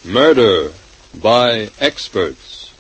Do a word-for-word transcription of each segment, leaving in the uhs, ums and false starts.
Murder by Experts.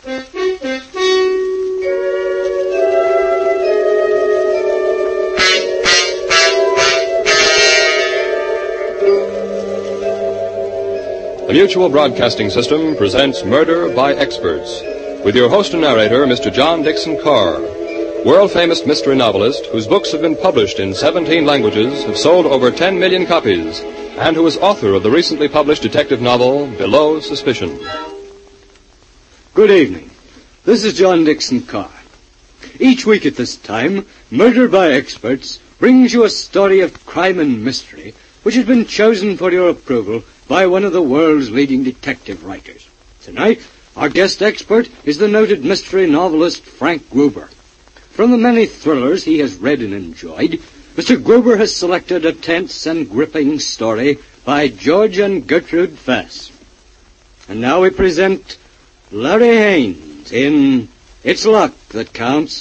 The Mutual Broadcasting System presents Murder by Experts, with your host and narrator, Mister John Dixon Carr, world-famous mystery novelist whose books have been published in seventeen languages, have sold over ten million copies, and who is author of the recently published detective novel, Below Suspicion. Good evening. This is John Dixon Carr. Each week at this time, Murder by Experts brings you a story of crime and mystery which has been chosen for your approval by one of the world's leading detective writers. Tonight, our guest expert is the noted mystery novelist Frank Gruber. From the many thrillers he has read and enjoyed, Mister Gruber has selected a tense and gripping story by George and Gertrude Fess. And now we present Larry Haynes in It's Luck That Counts.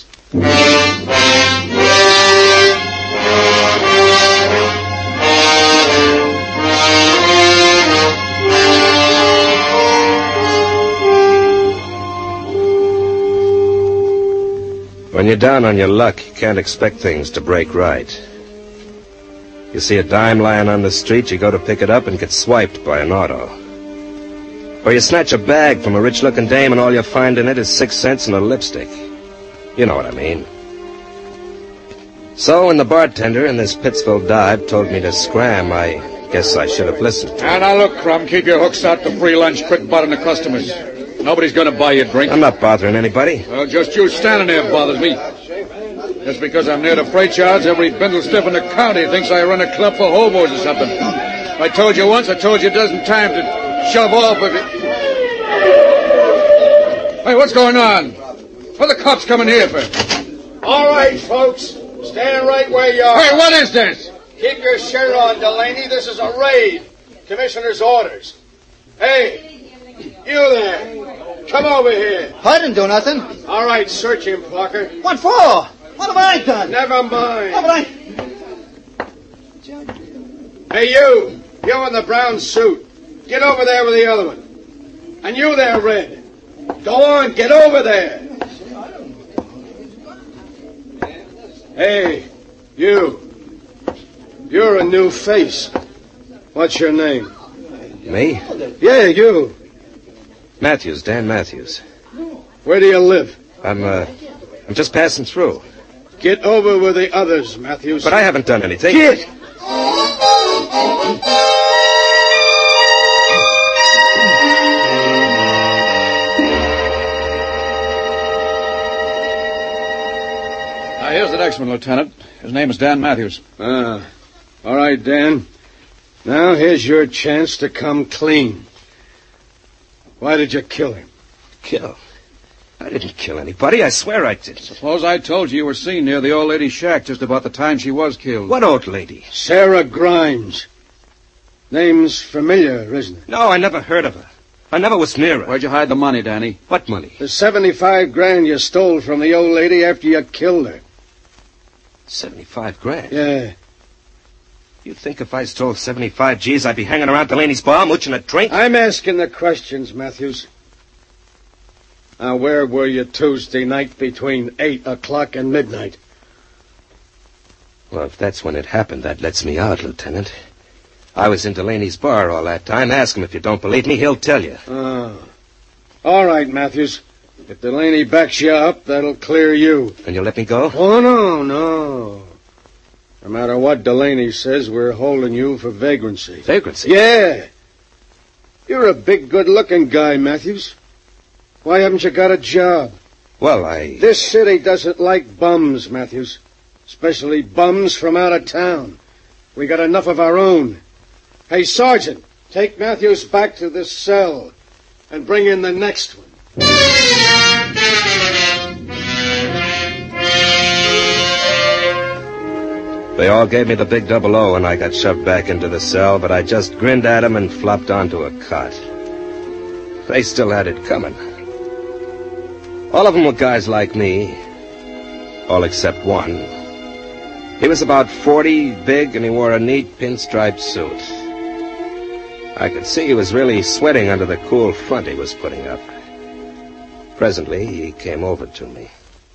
When you're down on your luck, you can't expect things to break right. You see a dime lying on the street, you go to pick it up and get swiped by an auto. Or you snatch a bag from a rich-looking dame and all you find in it is six cents and a lipstick. You know what I mean. So when the bartender in this Pittsville dive told me to scram, I guess I should have listened. Now, now, look, Crumb, keep your hooks out to free lunch. Quit bothering the customers. Nobody's going to buy you a drink. I'm not bothering anybody. Well, just you standing there bothers me. Just because I'm near the freight yards, every bindle stiff in the county thinks I run a club for hobos or something. I told you once, I told you a dozen times to shove off if it... Hey, what's going on? What are the cops coming here for? All right, folks. Stand right where you are. Hey, what is this? Keep your shirt on, Delaney. This is a raid. Commissioner's orders. Hey, you there. Come over here. I didn't do nothing. All right, search him, Plucker. What for? What have I done? Never mind. Oh, but I... Hey, you. You in the brown suit. Get over there with the other one. And you there, Red. Go on, get over there. Hey, you. You're a new face. What's your name? Me? Yeah, you. Matthews, Dan Matthews. Where do you live? I'm, uh, I'm just passing through. Get over with the others, Matthews. But I haven't done anything. Get! Now, here's the next one, Lieutenant. His name is Dan Matthews. Ah, all right, Dan. Now here's your chance to come clean. Why did you kill him? Kill? I didn't kill anybody. I swear I didn't. Suppose I told you you were seen near the old lady's shack just about the time she was killed. What old lady? Sarah Grimes. Name's familiar, isn't it? No, I never heard of her. I never was near her. Where'd you hide the money, Danny? What money? The seventy-five grand you stole from the old lady after you killed her. Seventy-five grand? Yeah. You think if I stole seventy-five G's, I'd be hanging around Delaney's bar mooching a drink? I'm asking the questions, Matthews. Now, where were you Tuesday night between eight o'clock and midnight? Well, if that's when it happened, that lets me out, Lieutenant. I was in Delaney's bar all that time. Ask him if you don't believe me. He'll tell you. Oh. All right, Matthews. If Delaney backs you up, that'll clear you. Then you'll let me go? Oh, no, no. No matter what Delaney says, we're holding you for vagrancy. Vagrancy? Yeah. You're a big, good-looking guy, Matthews. Why haven't you got a job? Well, I... This city doesn't like bums, Matthews. Especially bums from out of town. We got enough of our own. Hey, Sergeant, take Matthews back to this cell and bring in the next one. They all gave me the big double O and I got shoved back into the cell, but I just grinned at them and flopped onto a cot. They still had it coming. All of them were guys like me, all except one. He was about forty, big, and he wore a neat pinstripe suit. I could see he was really sweating under the cool front he was putting up. Presently, he came over to me.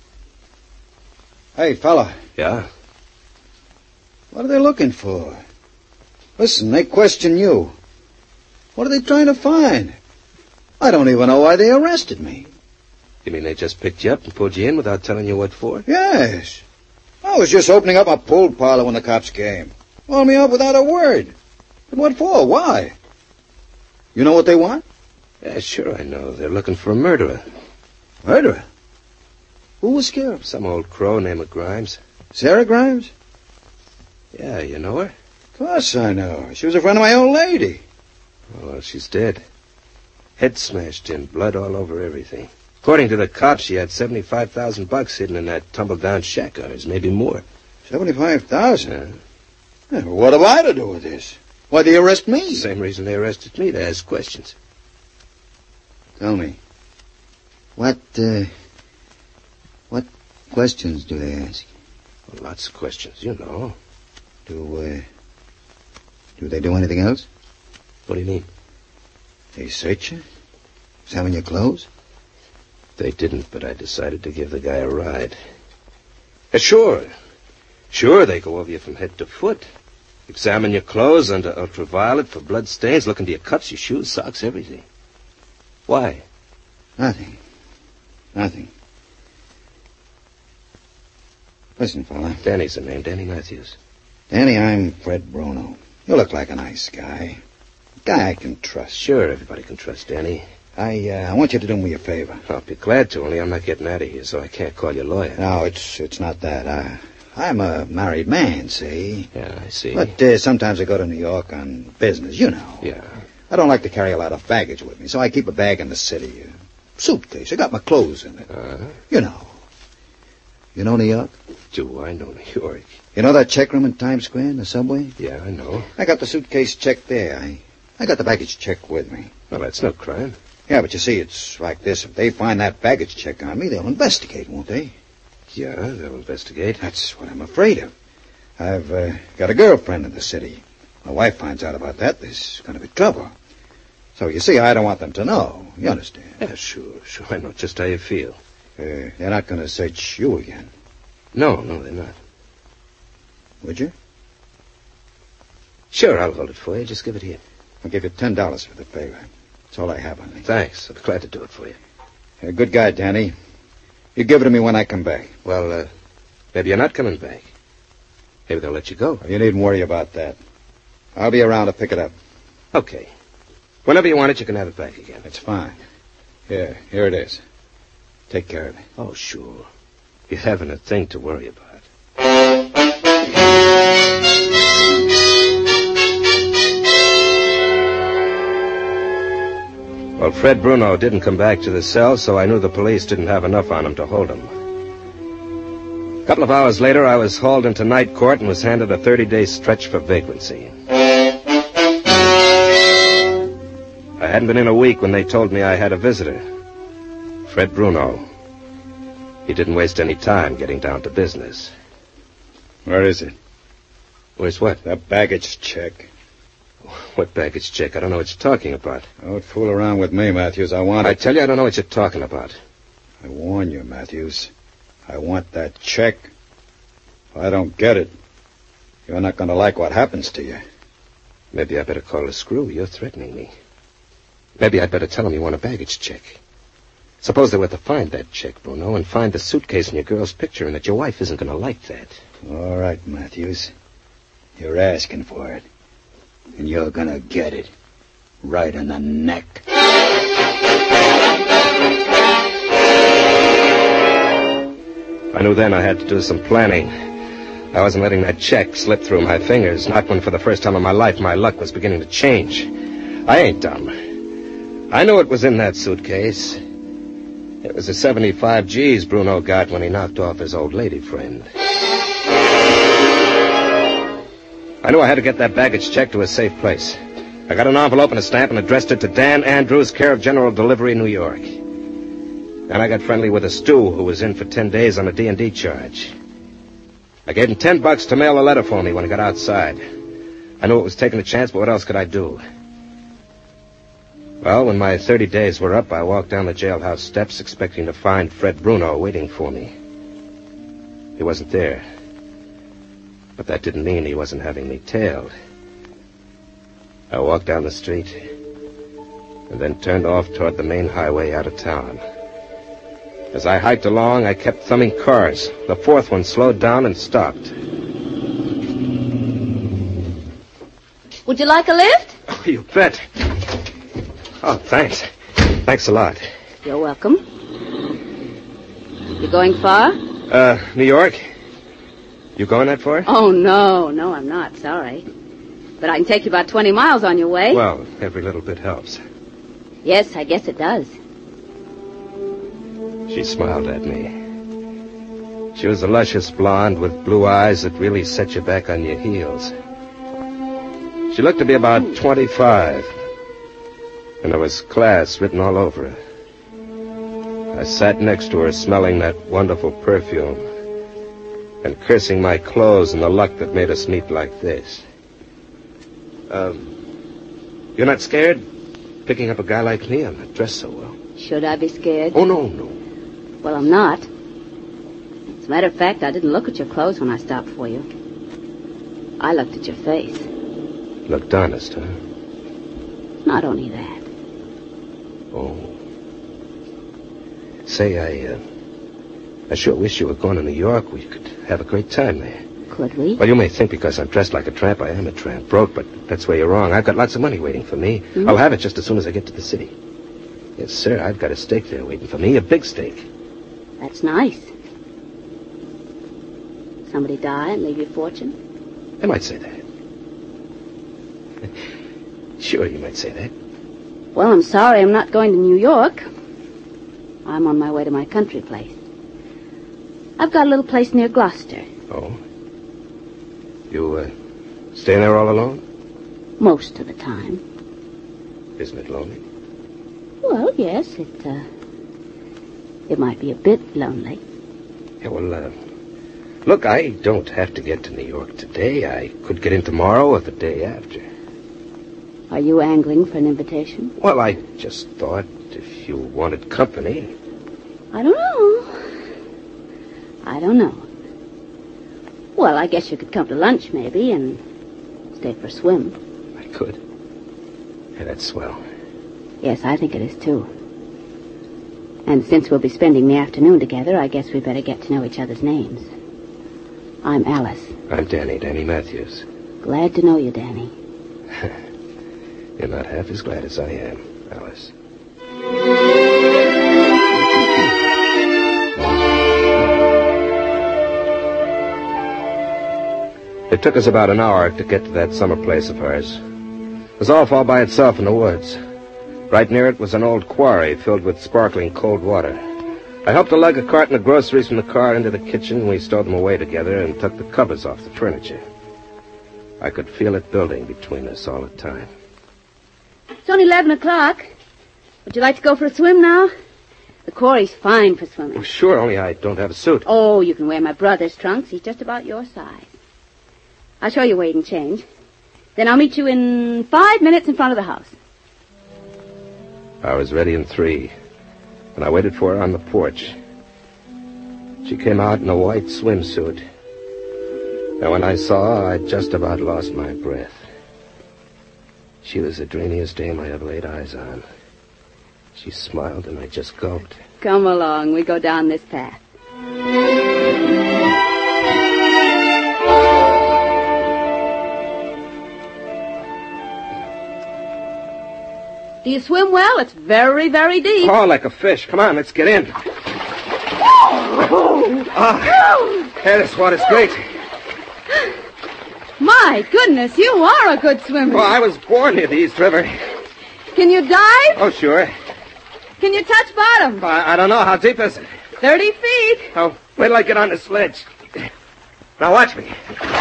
Hey, fella. Yeah? What are they looking for? Listen, they question you. What are they trying to find? I don't even know why they arrested me. You mean they just picked you up and pulled you in without telling you what for? Yes. I was just opening up a pool parlor when the cops came. Called me up without a word. And what for? Why? You know what they want? Yeah, sure I know. They're looking for a murderer. Murderer? Who was killed? Some old crow named Grimes. Sarah Grimes? Yeah, you know her? Of course I know her. She was a friend of my old lady. Oh, well, she's dead. Head smashed in, blood all over everything. According to the cops, she had seventy-five thousand bucks hidden in that tumble-down shack of hers, maybe more. seventy-five thousand? Yeah. Yeah, what have I to do with this? Why'd they arrest me? Same reason they arrested me, to ask questions. Tell me, what, uh, what questions do they ask? Well, lots of questions, you know. Do, uh, do they do anything else? What do you mean? They search you? Examine your clothes? They didn't, but I decided to give the guy a ride. Uh, sure. Sure, they go over you from head to foot. Examine your clothes under ultraviolet for blood stains, look into your cuffs, your shoes, socks, everything. Why? Nothing. Nothing. Listen, fella. Danny's the name, Danny Matthews. Danny, I'm Fred Bruno. You look like a nice guy. A guy I can trust. Sure, everybody can trust Danny. I, uh, I want you to do me a favor. I'll be glad to, only I'm not getting out of here, so I can't call you lawyer. No, it's it's not that. I, I'm a married man, see? Yeah, I see. But uh, sometimes I go to New York on business, you know. Yeah. I don't like to carry a lot of baggage with me, so I keep a bag in the city. A suitcase. I got my clothes in it. Uh-huh. You know. You know New York? Do I know New York? You know that check room in Times Square in the subway? Yeah, I know. I got the suitcase checked there. I, I got the baggage check with me. Well, that's no crime. Yeah, but you see, it's like this. If they find that baggage check on me, they'll investigate, won't they? Yeah, they'll investigate. That's what I'm afraid of. I've uh, got a girlfriend in the city. My wife finds out about that, there's going to be trouble. So, you see, I don't want them to know. You understand? Yeah, sure, sure. I know just how you feel. Uh, they're not going to search you again. No, no, they're not. Would you? Sure, I'll hold it for you. Just give it here. I'll give you ten dollars for the favor. That's all I have on me. Thanks. I'll be glad to do it for you. Uh, good guy, Danny. You give it to me when I come back. Well, uh, maybe you're not coming back. Maybe they'll let you go. You needn't worry about that. I'll be around to pick it up. Okay. Whenever you want it, you can have it back again. That's fine. Here, here it is. Take care of it. Oh, sure. You haven't a thing to worry about. Well, Fred Bruno didn't come back to the cell, so I knew the police didn't have enough on him to hold him. A couple of hours later, I was hauled into night court and was handed a thirty-day stretch for vagrancy. I hadn't been in a week when they told me I had a visitor. Fred Bruno. He didn't waste any time getting down to business. Where is it? Where's what? That baggage check. What baggage check? I don't know what you're talking about. Don't fool around with me, Matthews. I want I it. tell you, I don't know what you're talking about. I warn you, Matthews. I want that check. If I don't get it, you're not going to like what happens to you. Maybe I better call the screw. You're threatening me. Maybe I'd better tell him you want a baggage check. Suppose they were to find that check, Bruno, and find the suitcase in your girl's picture, and that your wife isn't going to like that. All right, Matthews. You're asking for it. And you're going to get it. Right in the neck. I knew then I had to do some planning. I wasn't letting that check slip through my fingers, not when for the first time in my life my luck was beginning to change. I ain't dumb. I knew it was in that suitcase. It was the seventy-five G's Bruno got when he knocked off his old lady friend. I knew I had to get that baggage check to a safe place. I got an envelope and a stamp and addressed it to Dan Andrews, care of General Delivery, New York. Then I got friendly with a stew who was in for ten days on a D and D charge. I gave him ten bucks to mail a letter for me when he got outside. I knew it was taking a chance, but what else could I do? Well, when my thirty days were up, I walked down the jailhouse steps expecting to find Fred Bruno waiting for me. He wasn't there. But that didn't mean he wasn't having me tailed. I walked down the street and then turned off toward the main highway out of town. As I hiked along, I kept thumbing cars. The fourth one slowed down and stopped. Would you like a lift? Oh, you bet. Oh, thanks. Thanks a lot. You're welcome. You going far? Uh, New York? You going that far? Oh, no. No, I'm not. Sorry. But I can take you about twenty miles on your way. Well, every little bit helps. Yes, I guess it does. She smiled at me. She was a luscious blonde with blue eyes that really set you back on your heels. She looked to be about twenty-five, and there was class written all over her. I sat next to her smelling that wonderful perfume and cursing my clothes and the luck that made us meet like this. Um, you're not scared? Picking up a guy like me? I'm not dressed so well. Should I be scared? Oh, no, no. Well, I'm not. As a matter of fact, I didn't look at your clothes when I stopped for you. I looked at your face. Looked honest, huh? Not only that. Oh. Say, I, uh, I sure wish you were going to New York. We could have a great time there. Could we? Well, you may think because I'm dressed like a tramp, I am a tramp. Broke, but that's where you're wrong. I've got lots of money waiting for me. Mm-hmm. I'll have it just as soon as I get to the city. Yes, sir, I've got a stake there waiting for me, a big stake. That's nice. Somebody die and leave you a fortune? I might say that. Sure, you might say that. Well, I'm sorry I'm not going to New York. I'm on my way to my country place. I've got a little place near Gloucester. Oh? You, uh, staying there all alone? Most of the time. Isn't it lonely? Well, yes, it, uh, it might be a bit lonely. Yeah, well, uh, look, I don't have to get to New York today. I could get in tomorrow or the day after. Are you angling for an invitation? Well, I just thought if you wanted company. I don't know. I don't know. Well, I guess you could come to lunch, maybe, and stay for a swim. I could. Yeah, that's swell. Yes, I think it is, too. And since we'll be spending the afternoon together, I guess we better get to know each other's names. I'm Alice. I'm Danny, Danny Matthews. Glad to know you, Danny. You're not half as glad as I am, Alice. It took us about an hour to get to that summer place of hers. It was off all by itself in the woods. Right near it was an old quarry filled with sparkling cold water. I helped her lug a carton of groceries from the car into the kitchen, and we stowed them away together and took the covers off the furniture. I could feel it building between us all the time. It's only eleven o'clock. Would you like to go for a swim now? The quarry's fine for swimming. Oh, sure, only I don't have a suit. Oh, you can wear my brother's trunks. He's just about your size. I'll show you where you can change. Then I'll meet you in five minutes in front of the house. I was ready in three, and I waited for her on the porch. She came out in a white swimsuit. And when I saw her, I just about lost my breath. She was the dreamiest dame I ever laid eyes on. She smiled, and I just gulped. Come along. We go down this path. Do you swim well? It's very, very deep. Oh, like a fish. Come on, let's get in. Ah, hey, this water's great. My goodness, you are a good swimmer. Well, I was born near the East River. Can you dive? Oh, sure. Can you touch bottom? I, I don't know. How deep is it? Thirty feet. Oh, wait till I get on the sledge. Now watch me.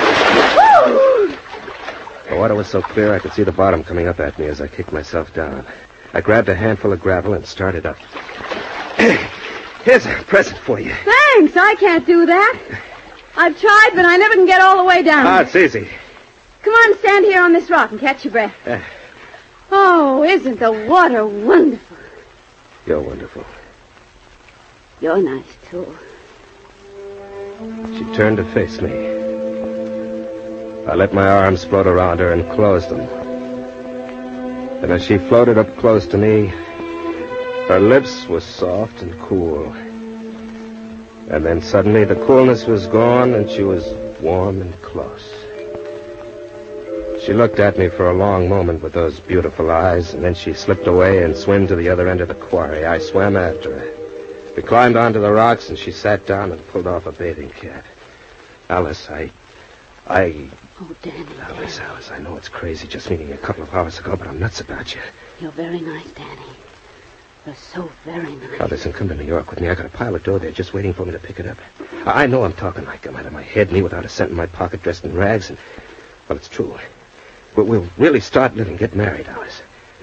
The water was so clear I could see the bottom coming up at me as I kicked myself down. I grabbed a handful of gravel and started up. Here's a present for you. Thanks. I can't do that. I've tried, but I never can get all the way down. Ah, it's easy. Come on, stand here on this rock and catch your breath. Uh, Oh, isn't the water wonderful? You're wonderful. You're nice, too. She turned to face me. I let my arms float around her and closed them. And as she floated up close to me, her lips were soft and cool. And then suddenly the coolness was gone and she was warm and close. She looked at me for a long moment with those beautiful eyes, and then she slipped away and swam to the other end of the quarry. I swam after her. We climbed onto the rocks, and she sat down and pulled off a bathing cap. Alice, I... I... Oh, Danny, Alice, Danny. Alice, I know it's crazy just meeting you a couple of hours ago, but I'm nuts about you. You're very nice, Danny. You're so very nice. Now, listen, come to New York with me. I got a pile of dough there just waiting for me to pick it up. I I know I'm talking like I'm out of my head, me without a cent in my pocket, dressed in rags, and... Well, it's true. We'll, we'll really start living, get married, Alice.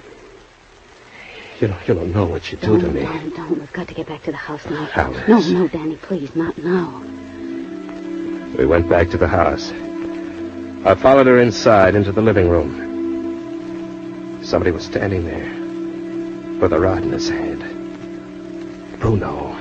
You don't, you don't know what you do don't, to me. Don't, don't. We've got to get back to the house now. Alice. No, no, Danny, please, not now. We went back to the house. I followed her inside into the living room. Somebody was standing there with a rod in his hand. Bruno.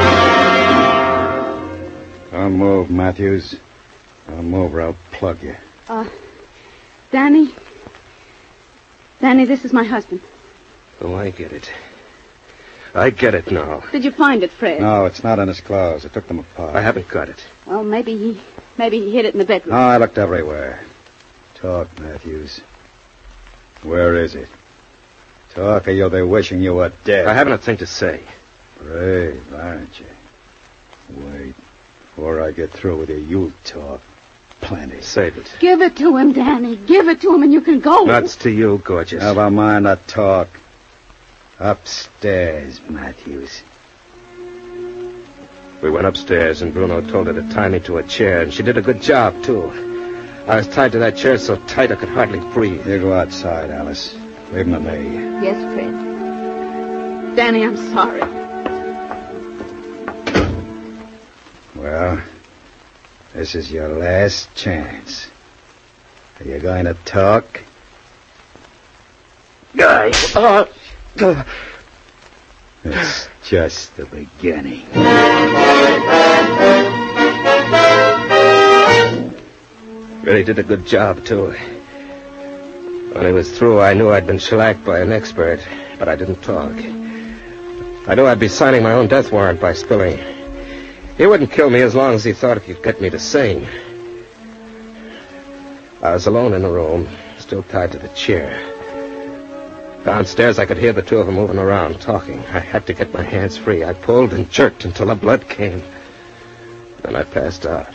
Don't move, Matthews. Don't move or I'll plug you. Uh, Danny? Danny, this is my husband. Oh, I get it. I get it now. Did you find it, Fred? No, it's not in his clothes. I took them apart. I haven't got it. Well, maybe he... Maybe he hid it in the bedroom. No, I looked everywhere. Talk, Matthews. Where is it? Talk, or you'll be wishing you were dead. I haven't a thing to say. Brave, aren't you? Wait. Before I get through with you, you talk. Plenty. Save it. Give it to him, Danny. Give it to him and you can go. Nuts to you, gorgeous. Never mind the talk. Upstairs, Matthews. We went upstairs, and Bruno told her to tie me to a chair, and she did a good job, too. I was tied to that chair so tight I could hardly breathe. You go outside, Alice. Leave him to me. Yes, Fred. Danny, I'm sorry. Well, this is your last chance. Are you going to talk? Guy. Uh, uh. It's just the beginning. Really did a good job, too. When he was through, I knew I'd been shellacked by an expert, but I didn't talk. I knew I'd be signing my own death warrant by spilling. He wouldn't kill me as long as he thought he could get me to sing. I was alone in the room, still tied to the chair. Downstairs, I could hear the two of them moving around, talking. I had to get my hands free. I pulled and jerked until the blood came. Then I passed out.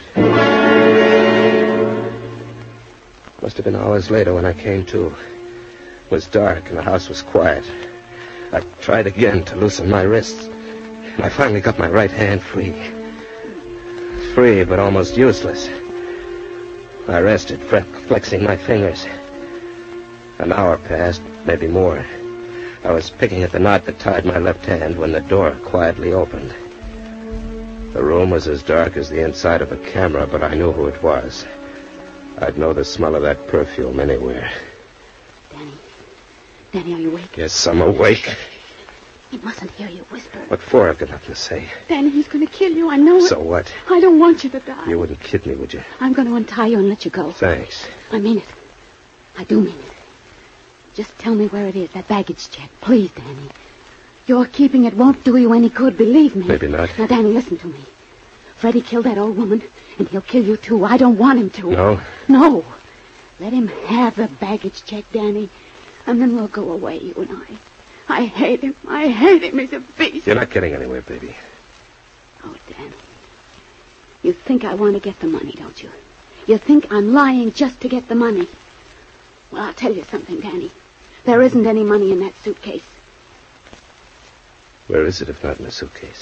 Must have been hours later when I came to. It was dark and the house was quiet. I tried again to loosen my wrists. And I finally got my right hand free. Free, but almost useless. I rested, flexing my fingers. An hour passed, maybe more. I was picking at the knot that tied my left hand when the door quietly opened. The room was as dark as the inside of a camera, but I knew who it was. I'd know the smell of that perfume anywhere. Danny. Danny, are you awake? Yes, I'm awake. He mustn't hear you whisper. What for? I've got nothing to say. Danny, he's going to kill you. I know it. So what? I don't want you to die. You wouldn't kid me, would you? I'm going to untie you and let you go. Thanks. I mean it. I do mean it. Just tell me where it is, that baggage check. Please, Danny. Your keeping it won't do you any good, believe me. Maybe not. Now, Danny, listen to me. Freddie killed that old woman, and he'll kill you, too. I don't want him to. No? No. Let him have the baggage check, Danny, and then we'll go away, you and I. I hate him. I hate him. He's a beast. You're not getting anywhere, baby. Oh, Danny. You think I want to get the money, don't you? You think I'm lying just to get the money. Well, I'll tell you something, Danny. There isn't any money in that suitcase. Where is it if not in the suitcase?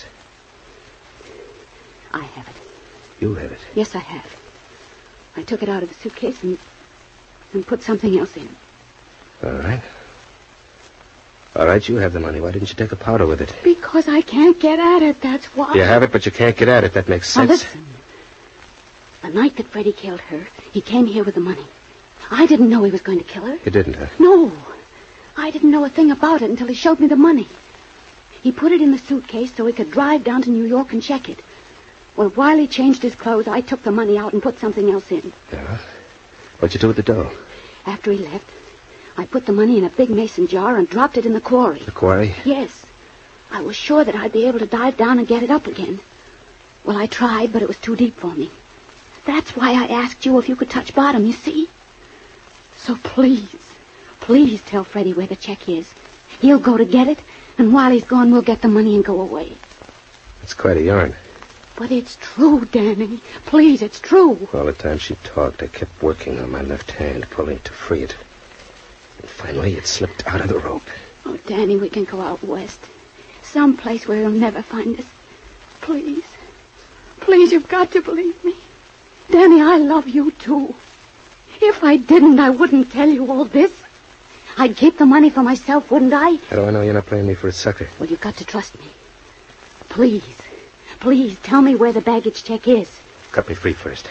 I have it. You have it? Yes, I have. I took it out of the suitcase and, and put something else in. All right. All right, you have the money. Why didn't you take a powder with it? Because I can't get at it, that's why. You have it, but you can't get at it. That makes Now, sense. listen. The night that Freddie killed her, he came here with the money. I didn't know he was going to kill her. You didn't, huh? No. I didn't know a thing about it until he showed me the money. He put it in the suitcase so he could drive down to New York and check it. Well, while he changed his clothes, I took the money out and put something else in. Yeah? What'd you do with the dough? After he left, I put the money in a big mason jar and dropped it in the quarry. The quarry? Yes. I was sure that I'd be able to dive down and get it up again. Well, I tried, but it was too deep for me. That's why I asked you if you could touch bottom, you see? So please, please tell Freddie where the check is. He'll go to get it, and while he's gone, we'll get the money and go away. It's quite a yarn. But it's true, Danny. Please, it's true. All the time she talked, I kept working on my left hand, pulling to free it. And finally, it slipped out of the rope. Oh, Danny, we can go out west. Some place where he'll never find us. Please. Please, you've got to believe me. Danny, I love you, too. If I didn't, I wouldn't tell you all this. I'd keep the money for myself, wouldn't I? How do I know you're not playing me for a sucker? Well, you've got to trust me. Please. Please, tell me where the baggage check is. Cut me free first.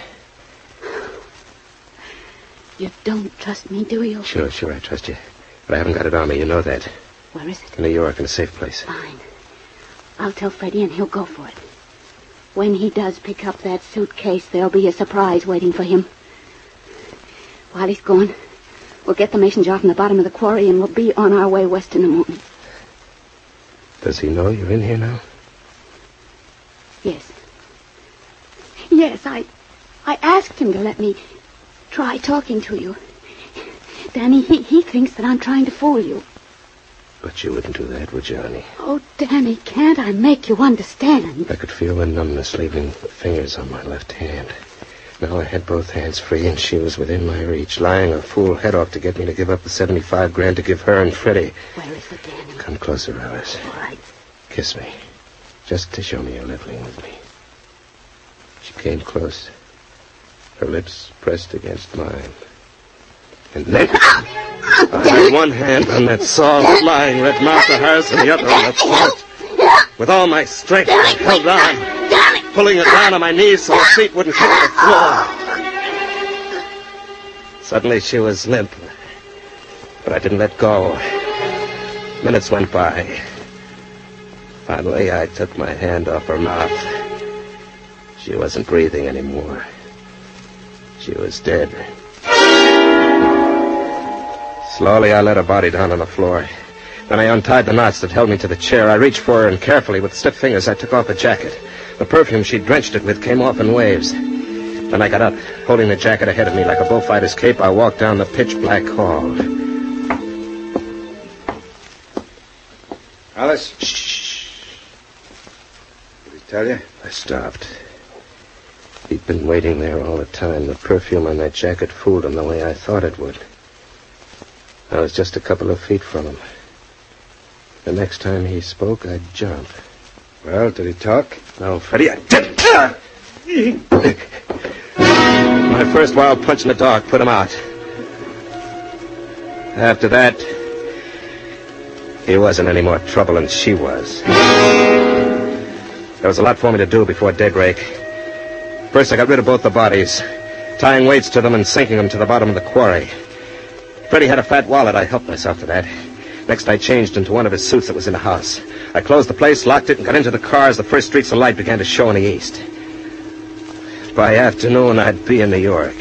You don't trust me, do you? Sure, sure, I trust you. But I haven't got it on me, you know that. Where is it? In New York, in a safe place. Fine. I'll tell Freddie and he'll go for it. When he does pick up that suitcase, there'll be a surprise waiting for him. While he's gone, we'll get the mason jar from the bottom of the quarry and we'll be on our way west in the morning. Does he know you're in here now? Yes. Yes, I... I asked him to let me try talking to you. Danny, he, he thinks that I'm trying to fool you. But you wouldn't do that, would you, honey? Oh, Danny, can't I make you understand? I could feel the numbness leaving the fingers on my left hand. Now I had both hands free, and she was within my reach, lying her fool head off to get me to give up the seventy-five grand to give her and Freddie. Where is it, Danny? Come closer, Alice. All right. Kiss me. Just to show me you're leveling with me. She came close. Her lips pressed against mine. And then I had one hand on that soft, lying red mouth of hers and the other on the throat. With all my strength, I held on, pulling her down on my knees so her feet wouldn't hit the floor. Suddenly she was limp, but I didn't let go. Minutes went by. Finally, I took my hand off her mouth. She wasn't breathing anymore. She was dead. Slowly, I let her body down on the floor. Then I untied the knots that held me to the chair. I reached for her, and carefully, with stiff fingers, I took off her jacket. The perfume she'd drenched it with came off in waves. Then I got up, holding the jacket ahead of me like a bullfighter's cape. I walked down the pitch-black hall. Alice? Shh. Did he tell you? I stopped. He'd been waiting there all the time. The perfume on that jacket fooled him the way I thought it would. I was just a couple of feet from him. The next time he spoke, I'd jump. Well, did he talk? No, Freddie, I didn't. My first wild punch in the dark put him out. After that, he wasn't any more trouble than she was. There was a lot for me to do before daybreak. First, I got rid of both the bodies, tying weights to them and sinking them to the bottom of the quarry. Freddie had a fat wallet. I helped myself to that. Next, I changed into one of his suits that was in the house. I closed the place, locked it, and got into the car as the first streaks of light began to show in the east. By afternoon, I'd be in New York.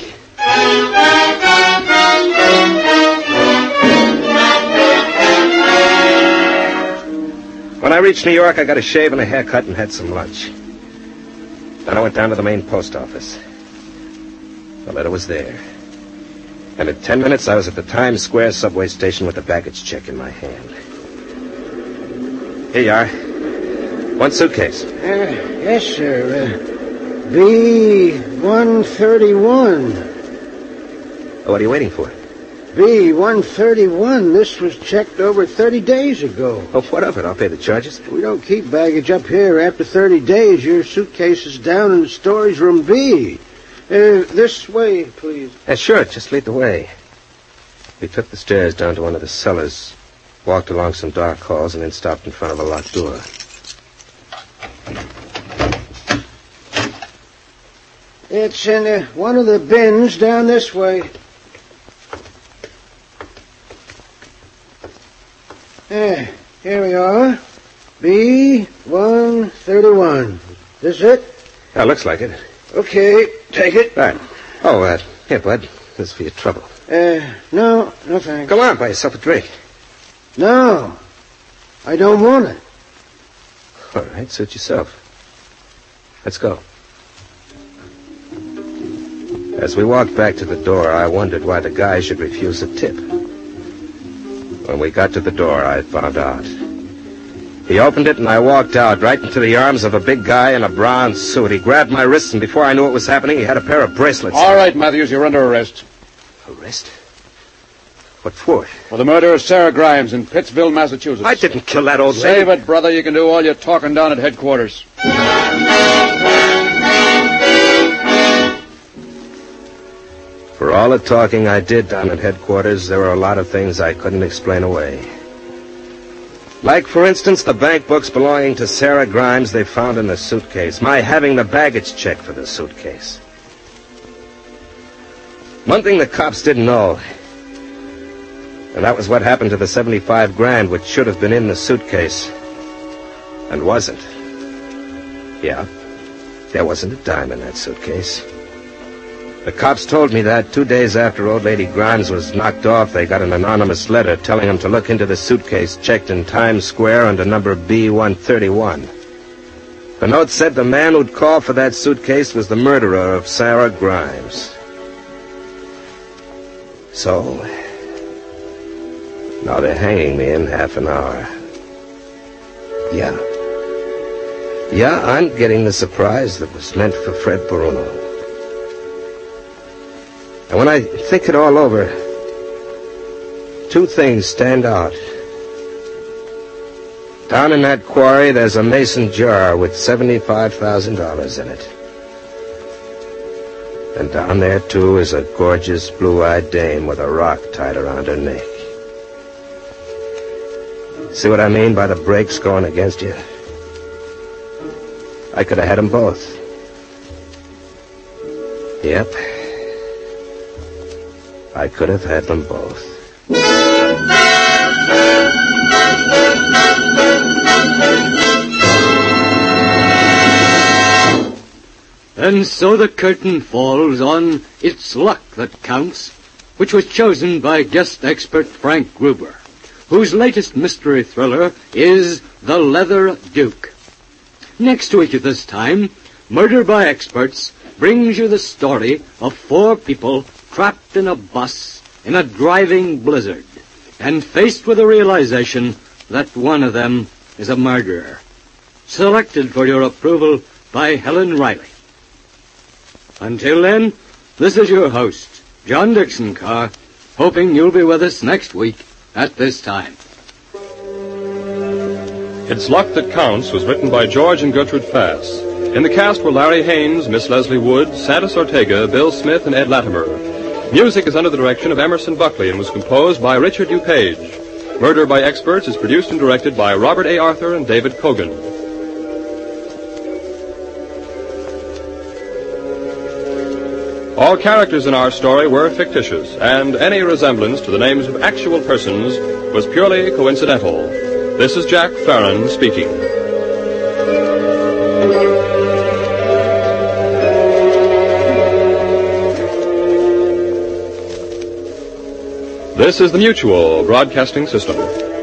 When I reached New York, I got a shave and a haircut and had some lunch. Then I went down to the main post office. The letter was there. And in ten minutes, I was at the Times Square subway station with the baggage check in my hand. Here you are. One suitcase. Uh, yes, sir. Uh, B one thirty-one. Oh, what are you waiting for? B one thirty-one. This was checked over thirty days ago. Oh, what of it? I'll pay the charges. We don't keep baggage up here. After thirty days, your suitcase is down in the storage room B. Uh, this way, please. Yeah, sure. Just lead the way. We took the stairs down to one of the cellars, walked along some dark halls, and then stopped in front of a locked door. It's in uh, one of the bins down this way. Eh, here we are. B one thirty-one. This it? Yeah, looks like it. Okay, take it. Right. Oh, uh, here, bud. This is for your trouble. Uh, no, no thanks. Come on, buy yourself a drink. No, I don't want it. All right, suit yourself. Let's go. As we walked back to the door, I wondered why the guy should refuse a tip. When we got to the door, I found out. He opened it, and I walked out right into the arms of a big guy in a brown suit. He grabbed my wrists, and before I knew what was happening, he had a pair of bracelets. All right, Matthews, you're under arrest. Arrest? What for? For the murder of Sarah Grimes in Pittsville, Massachusetts. I didn't kill that old lady. Save it, brother. You can do all your talking down at headquarters. For all the talking I did down at headquarters, there were a lot of things I couldn't explain away. Like, for instance, the bank books belonging to Sarah Grimes they found in the suitcase. My having the baggage check for the suitcase. One thing the cops didn't know, and that was what happened to the seventy-five grand which should have been in the suitcase and wasn't. Yeah, there wasn't a dime in that suitcase. The cops told me that two days after old lady Grimes was knocked off, they got an anonymous letter telling them to look into the suitcase checked in Times Square under number B one thirty-one. The note said the man who'd called for that suitcase was the murderer of Sarah Grimes. So, now they're hanging me in half an hour. Yeah. Yeah, I'm getting the surprise that was meant for Fred Peruno. And when I think it all over, two things stand out. Down in that quarry, there's a mason jar with seventy-five thousand dollars in it. And down there, too, is a gorgeous blue-eyed dame with a rock tied around her neck. See what I mean by the brakes going against you? I could have had them both. Yep. I could have had them both. And so the curtain falls on It's Luck That Counts, which was chosen by guest expert Frank Gruber, whose latest mystery thriller is The Leather Duke. Next week at this time, Murder by Experts brings you the story of four people trapped in a bus in a driving blizzard and faced with the realization that one of them is a murderer. Selected for your approval by Helen Riley. Until then, this is your host, John Dixon Carr, hoping you'll be with us next week at this time. It's Luck That Counts was written by George and Gertrude Fass. In the cast were Larry Haynes, Miss Leslie Wood, Santos Ortega, Bill Smith, and Ed Latimer. Music is under the direction of Emerson Buckley and was composed by Richard DuPage. Murder by Experts is produced and directed by Robert A. Arthur and David Kogan. All characters in our story were fictitious, and any resemblance to the names of actual persons was purely coincidental. This is Jack Farron speaking. This is the Mutual Broadcasting System.